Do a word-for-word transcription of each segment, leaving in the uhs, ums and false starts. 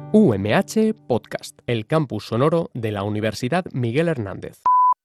U M H Podcast, el campus sonoro de la Universidad Miguel Hernández.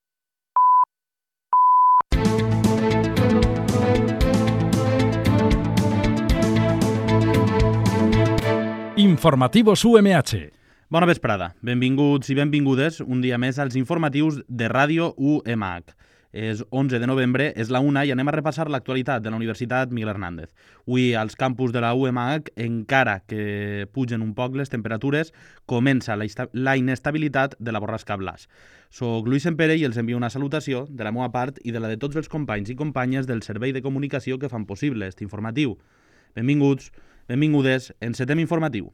Informativos U M H. Bona vesprada, benvinguts i benvingudes un dia més als informatius de Ràdio U M H. És onze de novembre, és la una i anem a repassar l'actualitat de la Universitat Miguel Hernández. Avui, als campus de la U M H, encara que pugen un poc les temperatures, comença la, la inestabilitat de la borrasca Blas. Soc Lluís Sempere i els envio una salutació de la meva part i de la de tots els companys i companyes del servei de comunicació que fan possible aquest informatiu. Benvinguts, benvingudes, encetem informatiu.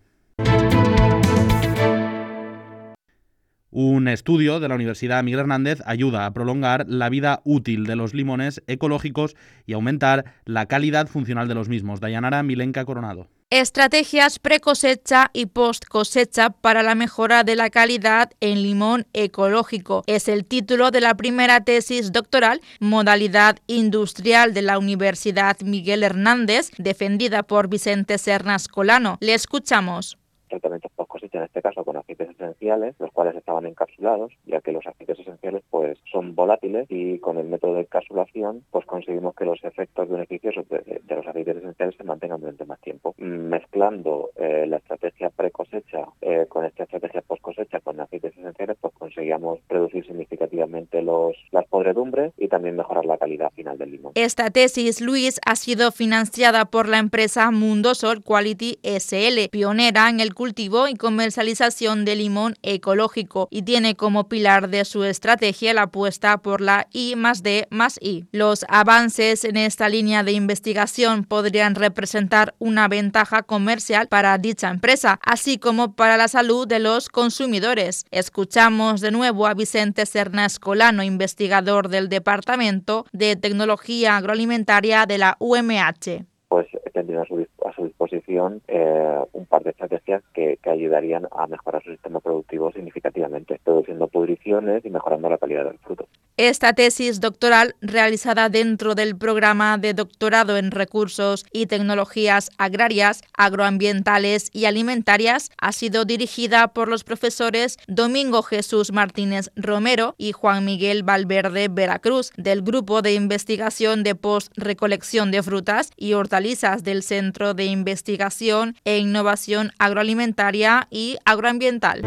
Un estudio de la Universidad Miguel Hernández ayuda a prolongar la vida útil de los limones ecológicos y aumentar la calidad funcional de los mismos. Dayanara Milenka Coronado. Estrategias pre-cosecha y post-cosecha para la mejora de la calidad en limón ecológico. Es el título de la primera tesis doctoral, modalidad industrial de la Universidad Miguel Hernández, defendida por Vicente Sernas Colano. Le escuchamos. Tratamientos post cosecha, en este caso con aceites esenciales, los cuales estaban encapsulados, ya que los aceites esenciales pues son volátiles y con el método de encapsulación pues conseguimos que los efectos beneficiosos de, de los aceites esenciales se mantengan durante más tiempo. Mezclando eh, la estrategia pre-cosecha eh, con esta estrategia post-cosecha con aceites esenciales, pues conseguíamos reducir significativamente los, las podredumbres y también mejorar la calidad final del limón. Esta tesis, Luis, ha sido financiada por la empresa Mundosol Quality S L, pionera en el cultivo y comercialización de limón ecológico y tiene como pilar de su estrategia la apuesta por la I más D más I. Los avances en esta línea de investigación podrían representar una ventaja comercial para dicha empresa, así como para la salud de los consumidores. Escuchamos de nuevo a Vicente Sernas Colano, investigador del Departamento de Tecnología Agroalimentaria de la U M H. Pues tendrían a su, a su disposición eh, un par de estrategias que, que ayudarían a mejorar su sistema productivo significativamente, reduciendo pudriciones y mejorando la calidad del fruto. Esta tesis doctoral, realizada dentro del programa de doctorado en recursos y tecnologías agrarias, agroambientales y alimentarias, ha sido dirigida por los profesores Domingo Jesús Martínez Romero y Juan Miguel Valverde Veracruz, del Grupo de Investigación de Post-Recolección de Frutas y Hortalizas del Centro de Investigación e Innovación Agroalimentaria y Agroambiental.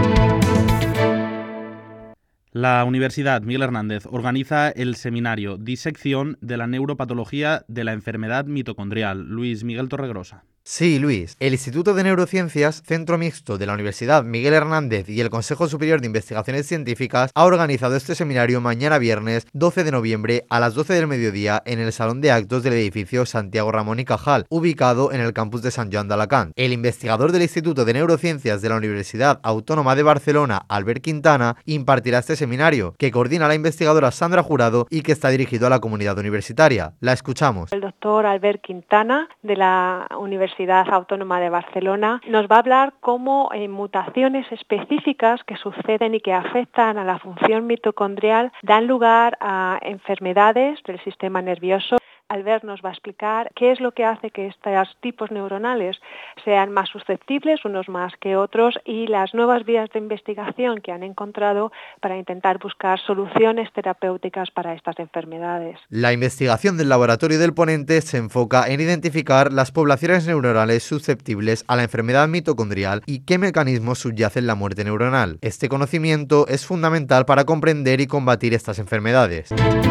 La Universidad Miguel Hernández organiza el seminario Disección de la Neuropatología de la Enfermedad Mitocondrial. Luis Miguel Torregrosa. Sí, Luis. El Instituto de Neurociencias, Centro Mixto de la Universidad Miguel Hernández y el Consejo Superior de Investigaciones Científicas ha organizado este seminario mañana viernes doce de noviembre a las doce del mediodía en el Salón de Actos del edificio Santiago Ramón y Cajal, ubicado en el campus de Sant Joan d'Alacant. El investigador del Instituto de Neurociencias de la Universidad Autónoma de Barcelona, Albert Quintana, impartirá este seminario, que coordina la investigadora Sandra Jurado y que está dirigido a la comunidad universitaria. La escuchamos. El doctor Albert Quintana, de la Universidad Autónoma de Barcelona, nos va a hablar cómo eh, mutaciones específicas que suceden y que afectan a la función mitocondrial dan lugar a enfermedades del sistema nervioso. Albert nos va a explicar qué es lo que hace que estos tipos neuronales sean más susceptibles, unos más que otros, y las nuevas vías de investigación que han encontrado para intentar buscar soluciones terapéuticas para estas enfermedades. La investigación del laboratorio del ponente se enfoca en identificar las poblaciones neuronales susceptibles a la enfermedad mitocondrial y qué mecanismos subyacen la muerte neuronal. Este conocimiento es fundamental para comprender y combatir estas enfermedades.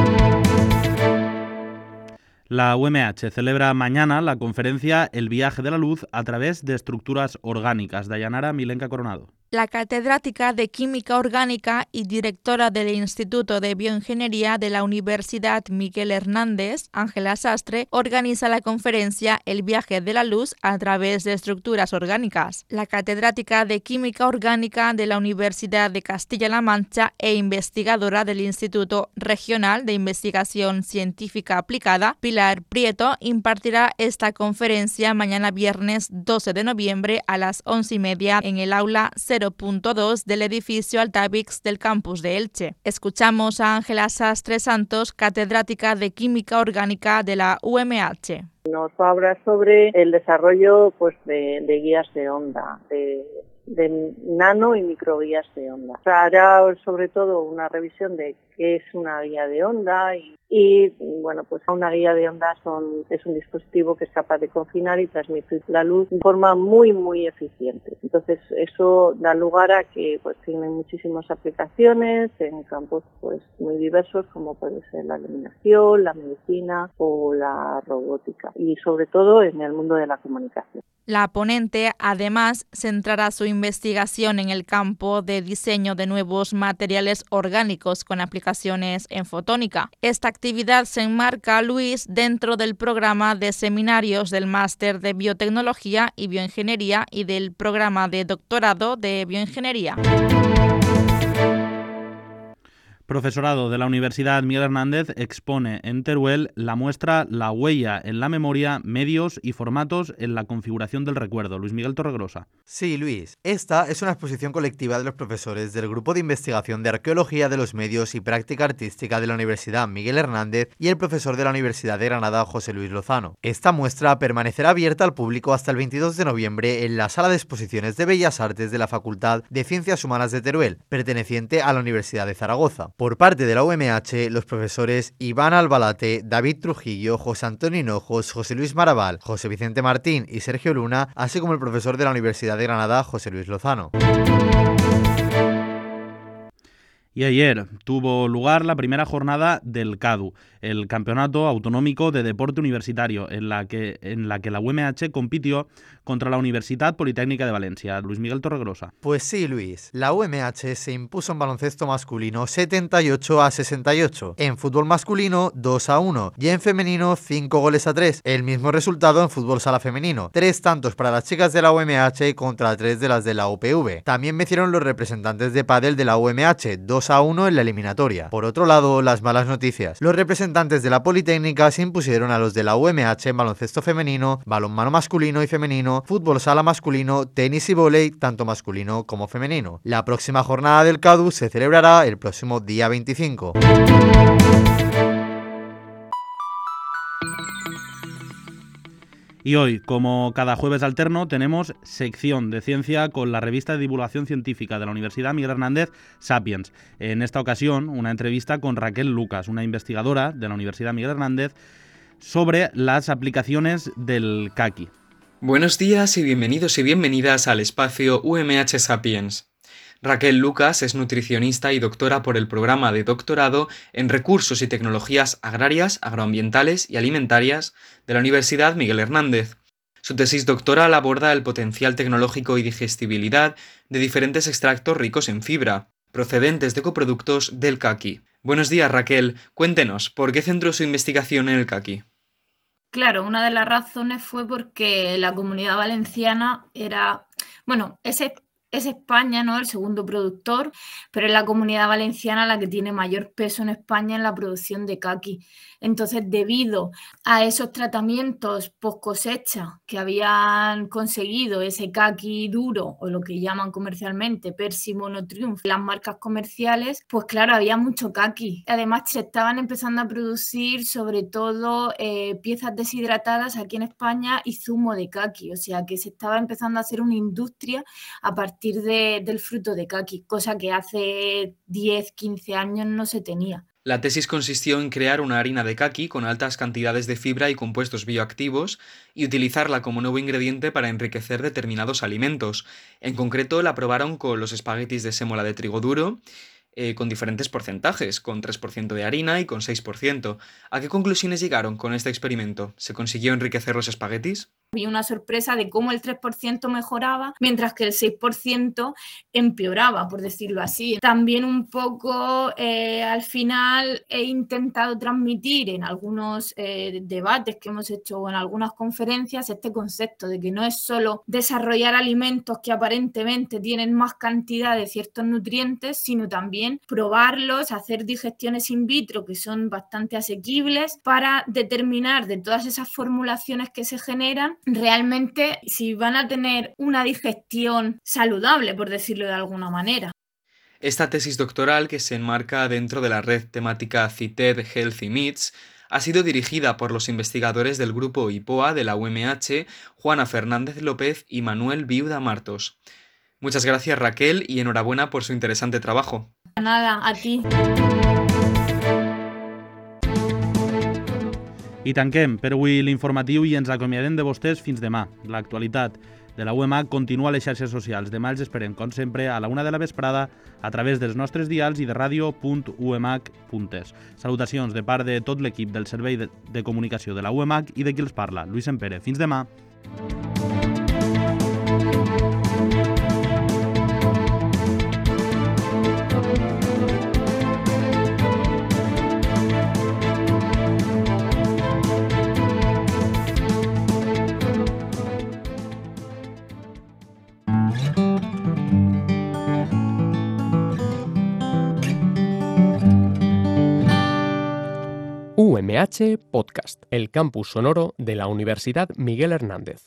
La U M H celebra mañana la conferencia El viaje de la luz a través de estructuras orgánicas. Dayanara Milenka Coronado. La catedrática de Química Orgánica y directora del Instituto de Bioingeniería de la Universidad Miguel Hernández, Ángela Sastre, organiza la conferencia El viaje de la luz a través de estructuras orgánicas. La catedrática de Química Orgánica de la Universidad de Castilla-La Mancha e investigadora del Instituto Regional de Investigación Científica Aplicada, Pilar Prieto, impartirá esta conferencia mañana viernes doce de noviembre a las once y media en el aula cero punto dos del edificio Altavix del campus de Elche. Escuchamos a Ángela Sastre Santos, catedrática de Química Orgánica de la U M H. Nos va a hablar sobre el desarrollo pues, de, de guías de onda, de de nano y microguías de onda. O sea, hará sobre todo una revisión de qué es una guía de onda y, y bueno, pues una guía de onda son, es un dispositivo que es capaz de confinar y transmitir la luz de forma muy, muy eficiente. Entonces, eso da lugar a que pues tienen muchísimas aplicaciones en campos pues muy diversos, como puede ser la iluminación, la medicina o la robótica, y sobre todo en el mundo de la comunicación. La ponente, además, centrará su investigación en el campo de diseño de nuevos materiales orgánicos con aplicaciones en fotónica. Esta actividad se enmarca, Luis, dentro del programa de seminarios del Máster de Biotecnología y Bioingeniería y del programa de doctorado de Bioingeniería. Profesorado de la Universidad Miguel Hernández expone en Teruel la muestra La huella en la memoria, medios y formatos en la configuración del recuerdo. Luis Miguel Torregrosa. Sí, Luis. Esta es una exposición colectiva de los profesores del Grupo de Investigación de Arqueología de los Medios y Práctica Artística de la Universidad Miguel Hernández y el profesor de la Universidad de Granada, José Luis Lozano. Esta muestra permanecerá abierta al público hasta el veintidós de noviembre en la Sala de Exposiciones de Bellas Artes de la Facultad de Ciencias Humanas de Teruel, perteneciente a la Universidad de Zaragoza. Por parte de la U M H, los profesores Iván Albalate, David Trujillo, José Antonio Hinojos, José Luis Maraval, José Vicente Martín y Sergio Luna, así como el profesor de la Universidad de Granada, José Luis Lozano. Y ayer tuvo lugar la primera jornada del CADU, el Campeonato Autonómico de Deporte Universitario, en la que, en la, que la U M H compitió contra la Universidad Politécnica de Valencia. Luis Miguel Torregrosa. Pues sí, Luis. La U M H se impuso en baloncesto masculino setenta y ocho a sesenta y ocho, en fútbol masculino dos a uno y en femenino cinco goles a tres. El mismo resultado en fútbol sala femenino, tres tantos para las chicas de la U M H contra tres de las de la U P V. También vencieron los representantes de pádel de la U M H, dos a uno en la eliminatoria. Por otro lado, las malas noticias. Los representantes de la Politécnica se impusieron a los de la U M H en baloncesto femenino, balonmano masculino y femenino, fútbol sala masculino, tenis y vóley, tanto masculino como femenino. La próxima jornada del CADU se celebrará el próximo día veinticinco. Y hoy, como cada jueves alterno, tenemos sección de ciencia con la revista de divulgación científica de la Universidad Miguel Hernández, Sapiens. En esta ocasión, una entrevista con Raquel Lucas, una investigadora de la Universidad Miguel Hernández, sobre las aplicaciones del caqui. Buenos días y bienvenidos y bienvenidas al espacio U M H Sapiens. Raquel Lucas es nutricionista y doctora por el programa de doctorado en Recursos y Tecnologías Agrarias, Agroambientales y Alimentarias de la Universidad Miguel Hernández. Su tesis doctoral aborda el potencial tecnológico y digestibilidad de diferentes extractos ricos en fibra, procedentes de coproductos del caqui. Buenos días, Raquel. Cuéntenos, ¿por qué centró su investigación en el caqui? Claro, una de las razones fue porque la Comunidad Valenciana era, bueno, ese Es España, ¿no?, el segundo productor, pero es la Comunidad Valenciana la que tiene mayor peso en España en la producción de caqui. Entonces, debido a esos tratamientos post cosecha que habían conseguido ese caqui duro, o lo que llaman comercialmente Persimono Triumph, las marcas comerciales, pues claro, había mucho caqui. Además, se estaban empezando a producir sobre todo eh, piezas deshidratadas aquí en España y zumo de caqui, o sea que se estaba empezando a hacer una industria a partir De, del fruto de caqui, cosa que hace diez, quince años no se tenía. La tesis consistió en crear una harina de caqui con altas cantidades de fibra y compuestos bioactivos y utilizarla como nuevo ingrediente para enriquecer determinados alimentos. En concreto, la probaron con los espaguetis de sémola de trigo duro, eh, con diferentes porcentajes, con tres por ciento de harina y con seis por ciento. ¿A qué conclusiones llegaron con este experimento? ¿Se consiguió enriquecer los espaguetis? Vi una sorpresa de cómo el tres por ciento mejoraba, mientras que el seis por ciento empeoraba, por decirlo así. También un poco eh, al final he intentado transmitir en algunos eh, debates que hemos hecho o en algunas conferencias este concepto de que no es solo desarrollar alimentos que aparentemente tienen más cantidad de ciertos nutrientes, sino también probarlos, hacer digestiones in vitro que son bastante asequibles para determinar de todas esas formulaciones que se generan realmente si van a tener una digestión saludable, por decirlo de alguna manera. Esta tesis doctoral, que se enmarca dentro de la red temática CITED Healthy Meats, ha sido dirigida por los investigadores del grupo I P O A de la U M H, Juana Fernández López y Manuel Viuda Martos. Muchas gracias, Raquel, y enhorabuena por su interesante trabajo. Nada, a ti. I tanquem per avui l'informatiu i ens acomiadem de vostès fins demà. L'actualitat de la U M H continua a les xarxes socials. Demà els esperem, com sempre, a la una de la vesprada a través dels nostres dials i de ràdio punt u m h punt es. Salutacions de part de tot l'equip del Servei de, de Comunicació de la U M H i de qui els parla, Lluís Sempere. Fins demà. U M H Podcast, el campus sonoro de la Universidad Miguel Hernández.